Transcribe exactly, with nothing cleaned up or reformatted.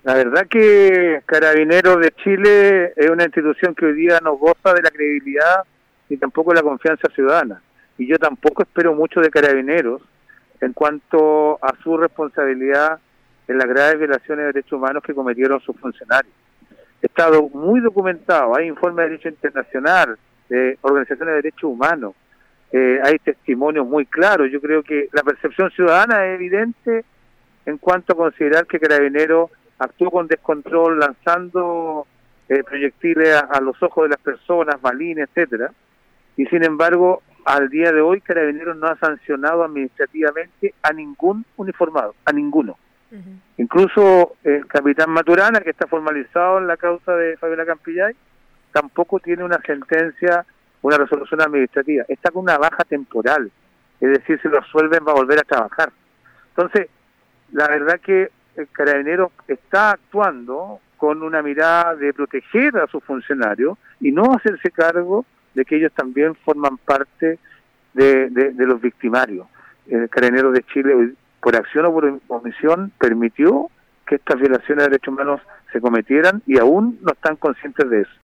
La verdad que Carabineros de Chile es una institución que hoy día no goza de la credibilidad ni tampoco de la confianza ciudadana. Y yo tampoco espero mucho de Carabineros en cuanto a su responsabilidad en las graves violaciones de derechos humanos que cometieron sus funcionarios. Está muy documentado, hay informes de derecho internacional, de organizaciones de derechos humanos, eh, hay testimonios muy claros. Yo creo que la percepción ciudadana es evidente en cuanto a considerar que Carabineros actuó con descontrol, lanzando eh, proyectiles a, a los ojos de las personas, balines, etcétera. Y sin embargo, al día de hoy, Carabineros no ha sancionado administrativamente a ningún uniformado, a ninguno. Uh-huh. Incluso el capitán Maturana, que está formalizado en la causa de Fabiola Campillay, tampoco tiene una sentencia, una resolución administrativa. Está con una baja temporal, es decir, si lo absuelven va a volver a trabajar. Entonces, la verdad que el Carabinero está actuando con una mirada de proteger a sus funcionarios y no hacerse cargo de que ellos también forman parte de, de, de los victimarios. El Carabinero de Chile, por acción o por omisión, permitió que estas violaciones de derechos humanos se cometieran y aún no están conscientes de eso.